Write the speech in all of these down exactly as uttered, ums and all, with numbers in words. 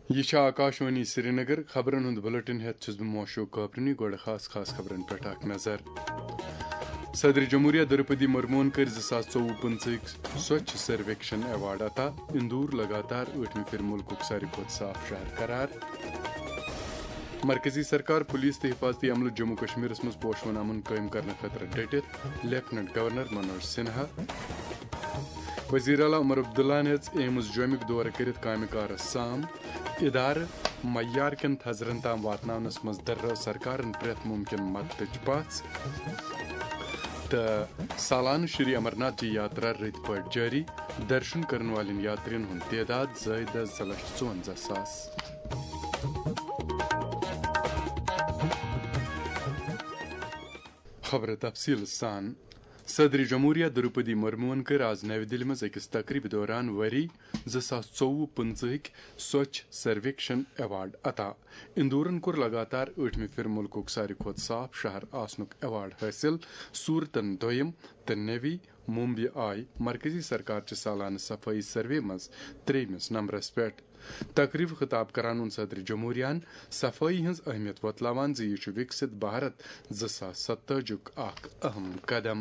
یہ آکاشوانی سری نگر خبرن ہند بلٹن ہیت چھس بہ موشوق کابرنی گوڑ خاص خاص خبرن پہ اخ نظر صدر جمہوریہ درپدی مرمون کر زٕ ساس ژوٚوُہ پٕنٛژٕہٕکۍ سوچھ سرویکشن ایوارڈ عطا اندور لگاتار ٲٹھمہِ پھِرِ ملکُک ساروی کھۄتہٕ صاف شہر قرار مرکزی سرکار پولیس تہٕ حفاظتی عملہٕ جموں کشمیرس منٛز پوشوُن امن قٲیِم کرنہٕ خٲطرٕ ڈٔٹِتھ لیفٹنٹ گورنر منوج سنہا وزیر اعلیٰ عمر عبداللہ ہیژ ایمز جومِک دورٕ کٔرِتھ کامہِ کارس سام ادارٕ معیار کٮ۪ن تھزرن تام واتناونس منٛز دررٲو سرکارن پرٛٮ۪تھ مُمکِن مدتٕچ پژھ تہٕ سالانہٕ شری امرناتھ جی یاترا رٕتۍ پٲٹھۍ جٲری درشن کرن والٮ۪ن یاترین ہُنٛد تعداد زٲیدٕ زٕ لچھ ژُونزہ ساس خبر تفصیل سان صدر جمہوریہ درپدی مرمون کر آز نو دہلی مز أکِس تقریبہِ دوران ؤری زٕ ساس ژوٚوُہ پٕنٛژٕہٕکۍ سوچھ سرویکشن ایوارڈ عطا اندورن کوٚر لگاتار ٲٹھمہِ پھِرِ ملکُک ساروی کھۄتہٕ صاف شہر آسنُک ایوارڈ حٲصِل سورتن دوٚیِم تہٕ نٔوی ممبیہِ آیہِ مرکزی سرکارچہِ سالانہٕ صفٲیی سروے منٛز ترٛیٚیمِس نمبرس پٮ۪ٹھ تقریب خطاب کران ووٚن صدر جمہوریہن صفٲیی ہٕنٛز اہمیت وۄتلاوان زِ یہِ چھُ وِکست بھارت زٕ ساس ستتٲجیُک اکھ اہم قدم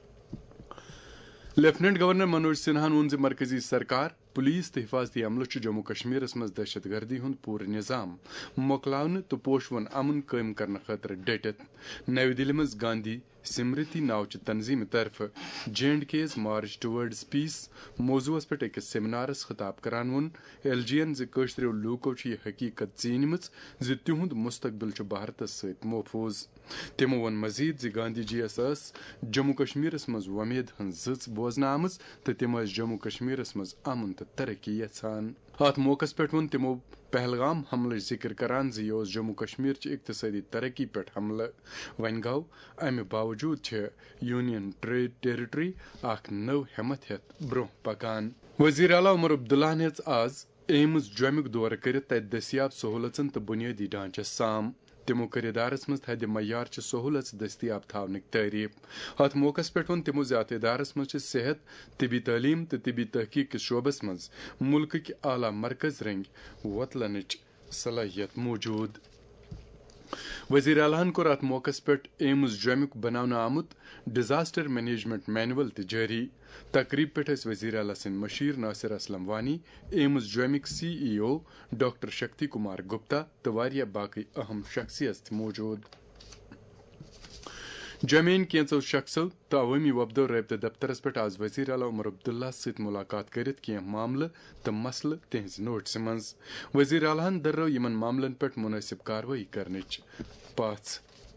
لیفٹنٹ گورنر منوج سنہاہن ووٚن زِ مرکزی سرکار پولیس تہٕ حفاظتی عملہٕ چھُ جموں کشمیرس منٛز دہشت گردی ہُنٛد پوٗرٕ نظام مۄکلاونہٕ تہٕ پوشوُن امن قٲیِم کرنہٕ خٲطرٕ ڈٔٹِتھ نو دہلی منٛز گاندھی سمرتی ناوچہِ تنظیٖمہِ طرفہٕ جے اینڈ کے یز مارچ ٹُوٲرڈز پیس موضوعس پٮ۪ٹھ أکِس سیمینارس خطاب کران ووٚن ایل جی یَن زِ کٲشریو لوٗکو چھِ یہِ حقیٖقت ژیٖنمٕژ زِ تِہُنٛد مستقبل چھُ بھارتس سۭتۍ محفوٗظ تِمو ووٚن مزید زِ گاندھی جی یس ٲس جموں کشمیرس منٛز وۄمید ہٕنٛز زٕژ بوزنہٕ آمٕژ تہٕ تِم ٲسۍ جموں کشمیرس منٛز امن تہٕ ترقی یژھان اتھ موقعس پٮ۪ٹھ ووٚن تِمو پہلگام حملٕچ ذِکر کران زِ یہِ اوس جموں کشمیرچہِ اقتصٲدی ترقی پٮ۪ٹھ حملہٕ وۄنۍ گوٚو امہِ باوجوٗد چھِ یونین ٹیرٹری اکھ نٔو ہٮ۪مت ہٮ۪تھ برونٛہہ پکان وزیر اعلیٰ عمر عبداللہ ہیژ آز ایمز جومِک دورٕ کٔرِتھ تتہِ دٔستیاب سہوٗلژن تہٕ بُنیٲدی ڈھانچس سام تِمو کٔر ادارس منٛز تھدِ معیارچہِ سہوٗلژ دٔستیاب تھاونٕکۍ تعریٖف اتھ موقعس پٮ۪ٹھ ووٚن تِمو زِ اتھ ادارس منٛز چھِ صحت طبی تعلیٖم تہٕ طبی تحقیق کِس شعبس منٛز مُلکٕکۍ اعلیٰ مرکز رنٛگۍ وۄتلنٕچ صلٲحیت موٗجوٗد وزیر اعلیٰ ہن کوٚر اتھ موقعس پٮ۪ٹھ ایمز جومِک بناونہٕ آمُت ڈیزاسٹر مینیجمنٹ مینول تہِ جٲری تقریٖب پٮ۪ٹھ ٲسۍ وزیر اعلیٰ سٕنٛدۍ مشیٖر ناصر اسلم وانی ایمز جومِک C E O doctor Shakti Kumar Gupta تہٕ واریاہ باقٕے اہم شخصیت تہِ موٗجوٗد جومین کینٛژو شخصو تہٕ عوٲمی وفدو رٲبطہٕ دفترس پٮ۪ٹھ آز وزیر اعلیٰ عمر عبداللہ سۭتۍ مُلاقات کٔرِتھ کینٛہہ معاملہٕ تہٕ مسلہٕ تِہنٛزِ نوٹسہِ منٛز وزیر اعلیٰ ہن دررٲو یِمن معاملن پٮ۪ٹھ مُنٲسِب کاروٲیی کرنٕچ پژھ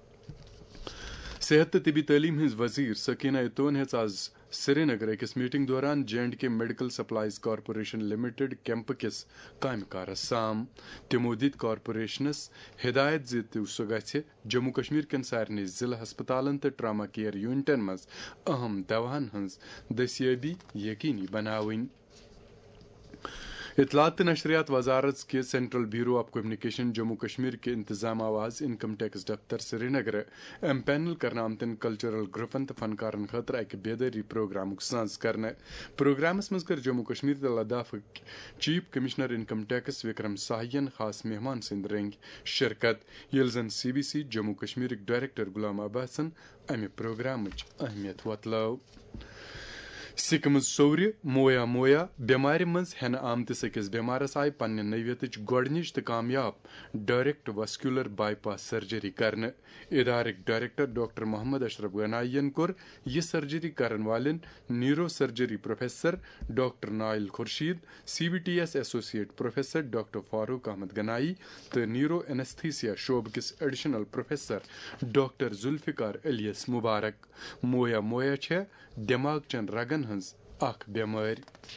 صحت تہٕ طبی تعلیٖم ہٕنٛز وزیر سکینہ اتون ہیژ آز سری نگر أکِس میٹنگ دوران J and K medical supplies corporation limited کیمپہٕ کِس کامہِ کارس سام تِمو دِتۍ کارپوریشنس ہدایت زِ سُہ گژھِ جموں کشمیر کٮ۪ن سارنٕے ضلعہٕ ہسپتالن تہٕ ٹراما کِیر یوٗنٹن منٛز اہم دواہن ہٕنٛز دٔستیٲبی یقینی بناوٕنۍ اطلاعات تہٕ نشریات وزارت کہِ central bureau of communication Jammu Kashmir کہِ انتظام آو آز انکم ٹیکس دفتر سری نگر ایم پینل کرنہٕ آمتٮ۪ن کلچرل گروپن تہٕ فنکارن خٲطرٕ اکہِ بیدٲری پروگرامُک سانز کرنہٕ پروگرامس منٛز کٔر جموں کشمیر تہٕ لداخٕکۍ chief commissioner income tax Vikram ساہین خاص مہمان سٕنٛدۍ رٔنگۍ شرکت ییٚلہِ زن سی بی سی جموں کشمیرٕکۍ ڈائریکٹر غلام عباسن امہِ پروگرامٕچ اہمیت وۄتلٲو سِکمٕز صورِ مویا مویا بٮ۪مارِ منٛز ہٮ۪نہٕ آمتِس أکِس بٮ۪مارس آیہِ پننہِ نٔوِیتٕچ گۄڈنِچ تہٕ کامیاب direct vascular bypass surgery کرنہٕ ادارٕکۍ ڈائریکٹر ڈاکٹر محمد اشرف گنایی ین کوٚر یہِ سرجری کرن والٮ۪ن neuro surgery professor doctor Nayil Khursheed C V T S associate professor doctor Farooq Ahmad Ganaie تہٕ نیورو اینستھیسیا شعبہٕ کِس additional professor doctor Zulfiqar Ilyas Mubarak moyamoya چھےٚ دٮ۪ماغ چٮ۪ن رگن ہٕنٛز اکھ بٮ۪مٲرۍ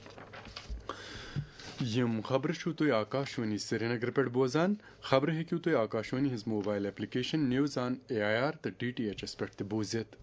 یِم خبرٕ چھِو تُہۍ آکاشوانی سری نگر پٮ۪ٹھ بوزان خبرٕ ہیٚکِو تُہۍ آکاشوانی ہٕنٛز mobile application news on A I R تہٕ ڈی ٹی ایچ ایس پٮ۪ٹھ تہِ بوٗزِتھ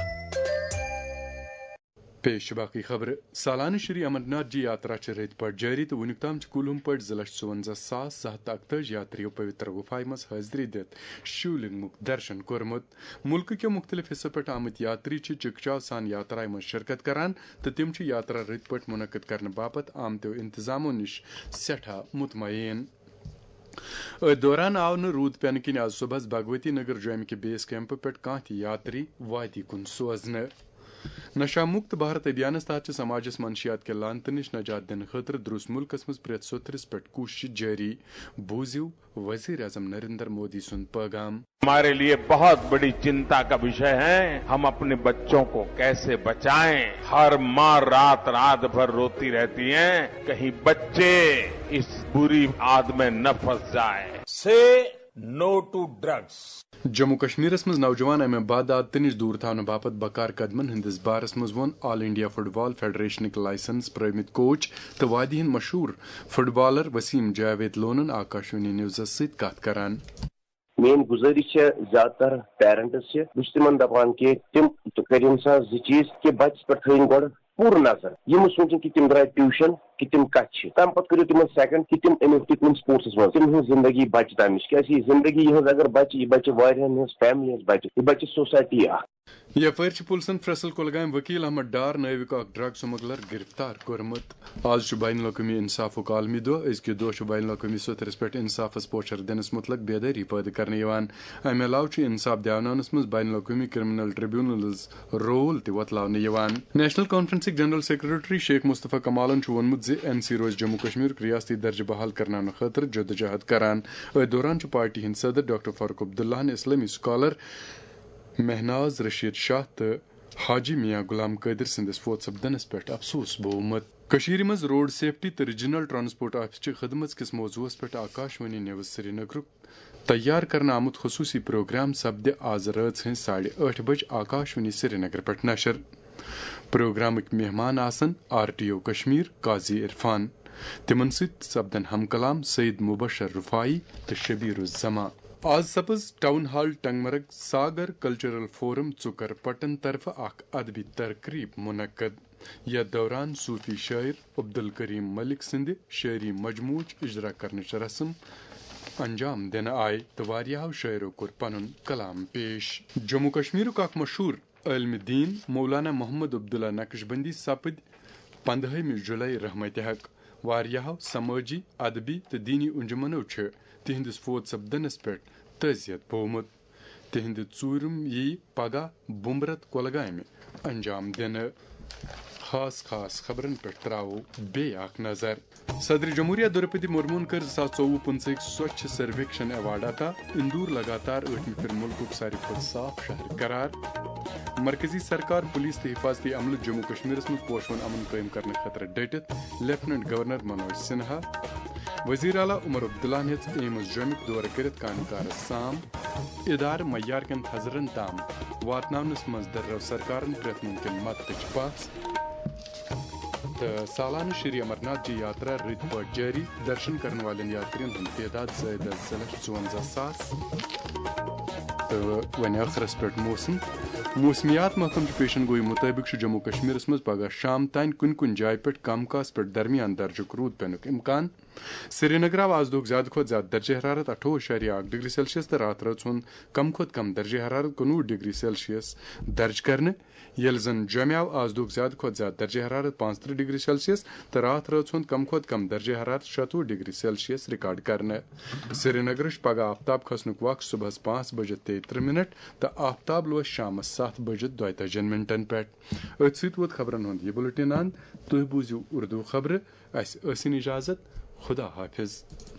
پیش چھِ باقٕے خبرٕ سالانہٕ شری امرناتھ جی یاترا چھِ رٕتۍ پٲٹھۍ جٲری تہٕ وُنیُک تام چھِ کُل پٲٹھۍ زٕ لچھ ژُونزہ ساس زٕ ہتھ تہٕ اکتٲجی یاترِیو پویتر گُفایہِ منٛز حٲضری دِتھ شِولنگُک درشن کوٚرمُت مُلکہٕ کیٚو مُختٔلِف حِصو پٮ۪ٹھ آمٕتۍ یاتری چھِ چِکچاو سان یاترایہِ منٛز شرکت کران تہٕ تِم چھِ یاترا رٕتۍ پٲٹھۍ مُنعقد کرنہٕ باپتھ آمتیو انتظامو نِش سٮ۪ٹھاہ مطمعین ات دوران آو نہٕ روٗد پٮ۪نہٕ کِنۍ آز صبحس بھگوتی نگر جومہِ کہِ بیس کیمپ پٮ۪ٹھ کانٛہہ تہِ یاتری وادی کُن سوزنہٕ نشہ مُکت بھارت ابھیانس تحت چھِ سماجس منشیات کہِ لانتہٕ نِش نجات دِنہٕ خٲطرٕ درُس مُلکس منٛز پرٛٮ۪تھ سوٚتھرِس پٮ۪ٹھ کوٗشش جٲری بوٗزِو وزیر اعظم نریندر مودی سُنٛد پیغام ہمارے لیے بہت بڑی چنتا کا وشے ہے ہم اپنے بچوں کو کیسے بچائیں ہر ماں رات رات بھر روتی رہتی ہیں کہیں بچے اس بری عادت میں نہ پھنس جائیں سے نو ٹو ڈرگس جموں کشمیرس منٛز نوجوان امہِ بد عادتہٕ نِش دوٗر تھاونہٕ باپتھ بکار قدمن ہٕنٛدِس بارس منٛز ووٚن آل انڈیا فٹ بال فیڈریشنٕکۍ لائسنس پرٛٲمٕتۍ کوچ تہٕ وادی ہٕنٛدۍ مشہوٗر فٹ بالر وسیم جاوید لونن آکاشوانی نیوزس سۭتۍ کتھ کران میٲنۍ گزٲرش ہے زیادٕ تر پیرنٹس سے بہٕ چھُس تِمن دپان کہِ تِم کٔرِن سا زٕ چیٖز کہِ بچس پٮ۪ٹھ تھٲیِن گۄڈٕ پوٗرٕ نظر یہِ مہٕ سونٛچِن کہِ تِم درٛاے ٹیوٗشن کہِ تِم کتہِ چھِ تمہِ پتہٕ کٔرِو تِمن سیکنڈ کہِ تِم أنِو تہِ کُنہِ سپورٹسس منٛز تِم ہٕنٛز زندگی بچہِ تمہِ نِش کیازِ یہِ زندگی یِہٕنٛز اگر بچہِ یہِ بچہِ واریاہن ہٕنٛز فیملی ہٕنٛز بچہِ یہِ بچہِ سوسایٹی اکھ یپٲرۍ چھِ پُلسن فیصل کۄلگامہِ وکیل احمد ڈار نٲوِک اکھ ڈرگ سمگلر گرفتار کوٚرمُت آز چھُ بین الاقوٲمی انصافُک عالمی دۄہ أزکہِ دۄہ چھُ بین الاقوٲمی سوٚتھرس پٮ۪ٹھ انصافس پوچھر دِنس متعلق بیدٲری پٲدٕ کرنہٕ یِوان امہِ علاوٕ چھُ انصاف دیاوناونس منٛز بین الاقوٲمی کرمنل ٹریبیونلز رول تہِ وۄتلاونہٕ یِوان نیشنل کانفرنسٕکۍ جنرل سیکرٹری شیخ مصطفیٰ کمالن چھُ ووٚنمُت زِ این سی روزِ جموں کشمیرُک ریاستی درجہٕ بحال کرناونہٕ خٲطرٕ جدوجہد کران أتھۍ دوران چھُ پارٹی ہٕنٛدۍ صدر ڈاکٹر فاروق عبداللہن اسلٲمی سکالر مہناز رشید شاہ تہٕ حاجی میاں غلام قادر سٕنٛدِس فوت سپدنس پٮ۪ٹھ افسوس بوومُت کٔشیٖرِ منٛز روڈ سیفٹی تہٕ ریجنل ٹرانسپورٹ آفسچہِ خدمت کِس موضوعس پٮ۪ٹھ آکاشوانی نیوز سری نگرُک تیار کرنہٕ آمُت خصوٗصی پروگرام سپدِ آز رٲژ ہٕنٛزِ ساڑِ ٲٹھِ بجہِ آکاشوانی سری نگر پٮ۪ٹھ نشر پروگرامٕکۍ مہمان آسن آر ٹی او کشمیر قاضی عرفان تِمن سۭتۍ سپدن ہم کلام سعید مبشر رفائی تہٕ شبیر الزما آز سپز town hall Tangmarg Sagar cultural forum ژُکر پٹن طرفہٕ اکھ ادبی تقریب منعقد یتھ دوران صوفی شاعر عبدالکریم ملک سٕنٛدِ شاعری مجموعٕچ اجرا کرنٕچ رسم انجام دِنہٕ آیہِ تہٕ واریاہو شاعرو کوٚر پنُن کلام پیش جموں کشمیرُک اکھ مشہوٗر عالمِ دیٖن مولانا محمد عبداللہ نقش بندی سپٕدۍ پندہٲمہِ جُلائی رحمتِ حق واریاہو سمٲجی ادبی تہٕ دیٖنی انجمنو چھِ تہنٛدِس فوت سپدنس پٮ۪ٹھ تعزیت بوومُت تہنٛدِ ژوٗرِم یی پگہہ بُمبرت کۄلگامہِ انجام دِنہٕ خاص خاص خبرن پٮ۪ٹھ تراوو بیٚیہِ اکھ نظر صدر جمہوریہ درپدی مرمون کٔر زٕ ساس ژوٚوُہ پٕنژٕہٕکۍ سوچھ سرویکشن ایوارڈ عطا اندور لگاتار ٲٹھمہِ پھِرِ مُلکُک ساروی کھۄتہٕ صاف شہر قرار مرکزی سرکار پولیس تہٕ حفاظتی عملہٕ جموں کشمیرس منٛز پوشوُن امن قٲیِم کرنہٕ خٲطرٕ ڈٔٹِتھ لیفٹنٹ گورنر منوج سنہا وزیر اعلیٰ عمر عبداللہن ہیٚژ ایمز جومِک دورٕ کٔرِتھ کامہِ کارس سام ادارٕ معیار کٮ۪ن تھزرن تام واتناونس منٛز دٔررٲو سرکارن پرٛٮ۪تھ مُمکِن مدتٕچ پژھ تہٕ سالانہٕ شری امرناتھ جی یاترا رٕتۍ پٲٹھۍ جٲری درشن کرن والٮ۪ن یاترین ہُنٛد تعداد زٲیِد زٕ لچھ ژُونزہ ساس تہٕ وۄنۍ ٲخرس پٮ۪ٹھ موسم موسمیات محکمچہِ پیشن گوئی مُطٲبِق چھُ جموں کشمیرس منٛز پگہہ شام تانۍ کُنہِ کُنہِ جایہِ پٮ۪ٹھ کم کاس پٮ۪ٹھ درمیان درجُک روٗد پٮ۪نُک اِمکان سری نگر آو آز دۄہُک زیادٕ کھۄتہٕ زیادٕ درجہ حرارت اٹھووُہ اشاریہ اکھ ڈگری سیلسیس تہٕ راتھ رٲژ ہُنٛد کم کھۄتہٕ کم درجہ حرارت کُنوُہ ڈگری سیلسیس درج کرنہٕ ییٚلہِ زن جوٚمہِ آو آز دۄہُک زیادٕ کھۄتہٕ زیادٕ درجہ حرارت پانٛژھ تٕرٛہ ڈگری سیلسیس تہٕ راتھ رٲژ ہُنٛد کم کھۄتہٕ کم درجہ حرارت شتوُہ ڈگری سیلسیس رِکارڈ کرنہٕ سری نگرٕ چھُ پگہہ آفتاب کھسنُک وق صبحس پانٛژھ بجِتھ تیٚیہِ تٕرٛہ منٹ تہٕ آفتاب لوس شامس سَتھ بجِتھ دۄیہِ تٲجِین منٹن پٮ۪ٹھ أتھۍ سۭتۍ ووت خبرن ہُنٛد یہِ بُلٹن انٛد تُہۍ بوٗزِو اردو خبرٕ اسہِ ٲسِن اِجازت خدا حافظ